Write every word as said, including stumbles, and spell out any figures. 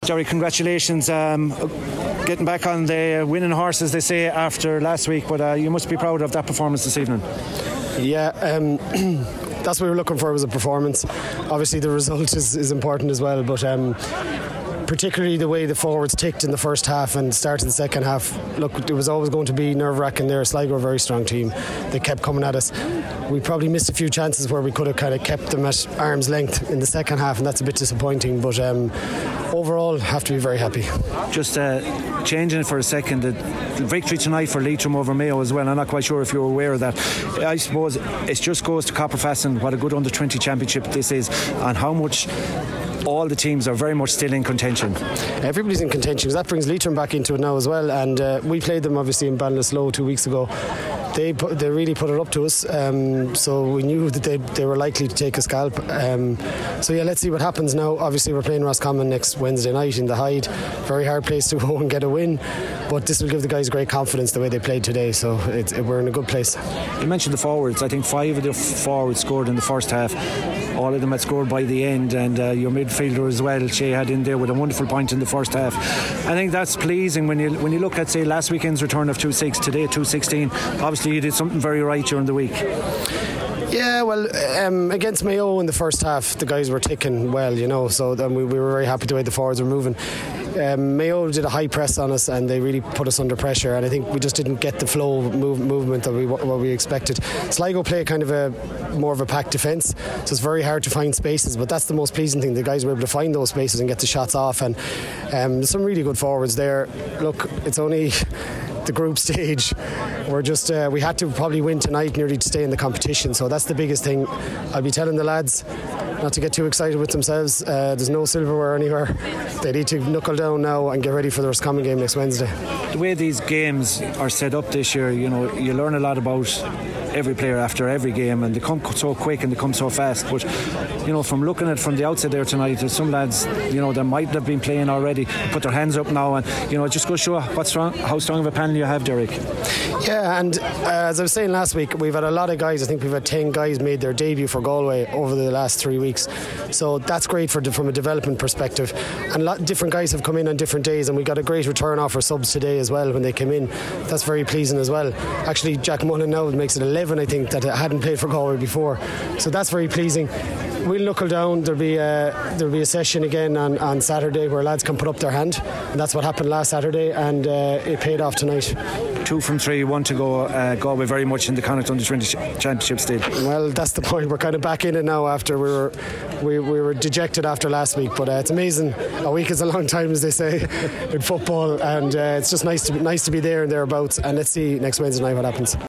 Jerry, congratulations. Um, getting back on the winning horse, as they say, after last week, but uh, you must be proud of that performance this evening. Yeah, um, that's what we were looking for, was a performance. Obviously the result is, is important as well, but um, particularly the way the forwards ticked in the first half and started the second half. Look, it was always going to be nerve-wracking there. Sligo are a very strong team. They kept coming at us. We probably missed a few chances where we could have kind of kept them at arm's length in the second half, and that's a bit disappointing, but um, overall have to be very happy. Just uh, changing it for a second, the victory tonight for Leitrim over Mayo as well. I'm not quite sure if you're aware of that. I suppose it just goes to Copperfasson what a good under twenty championship this is, and how much all the teams are very much still in contention. Everybody's in contention, because that brings Leitrim back into it now as well, and uh, we played them obviously in Ballinasloe two weeks ago. They put, they really put it up to us, um, so we knew that they, they were likely to take a scalp. Um, so yeah, let's see what happens now. Obviously we're playing Roscommon next Wednesday night in the Hyde. Very hard place to go and get a win, but this will give the guys great confidence the way they played today, so it's, it, we're in a good place. You mentioned the forwards. I think five of the forwards scored in the first half. All of them had scored by the end, and uh, your midfielder as well, Shea, had in there with a wonderful point in the first half. I think that's pleasing when you when you look at, say, last weekend's return of two six, today two sixteen. Obviously you did something very right during the week. Yeah, well, um, against Mayo in the first half, the guys were ticking well, you know, so then we, we were very happy the way the forwards were moving. Um, Mayo did a high press on us, and they really put us under pressure, and I think we just didn't get the flow move, movement that we what we expected. Sligo play kind of a more of a packed defence, so it's very hard to find spaces, but that's the most pleasing thing. The guys were able to find those spaces and get the shots off, and um, there's some really good forwards there. Look, it's only the group stage. We're just uh, we had to probably win tonight nearly to stay in the competition, so that's the biggest thing. I'll be telling the lads not to get too excited with themselves. Uh, there's no silverware anywhere. They need to knuckle down now and get ready for the Roscommon game next Wednesday. The way these games are set up this year, you know, you learn a lot about every player after every game, and they come so quick and they come so fast. But you know, from looking at it from the outset there tonight, there's some lads, you know, that might have been playing already, put their hands up now, and you know, it just goes to show what strong, how strong of a panel you have, Derek. Yeah, and uh, as I was saying last week, we've had a lot of guys. I think we've had ten guys made their debut for Galway over the last three weeks. So that's great for from a development perspective. And a lot different guys have come in on different days, and we got a great return off our subs today as well when they came in. That's very pleasing as well. Actually, Jack Mullen now makes it eleven, I think, that hadn't played for Galway before. So that's very pleasing. We'll knuckle down. There'll be a, there'll be a session again on, on Saturday where lads can put up their hand, and that's what happened last Saturday, and uh, it paid off tonight. Two from three, one to go. Uh, Galway very much in the Connacht under twenty championship stage. Well, that's the point. We're kind of back in it now after we were we, we were dejected after last week, but uh, it's amazing. A week is a long time, as they say in football, and uh, it's just nice to be, nice to be there and thereabouts. And let's see next Wednesday night what happens.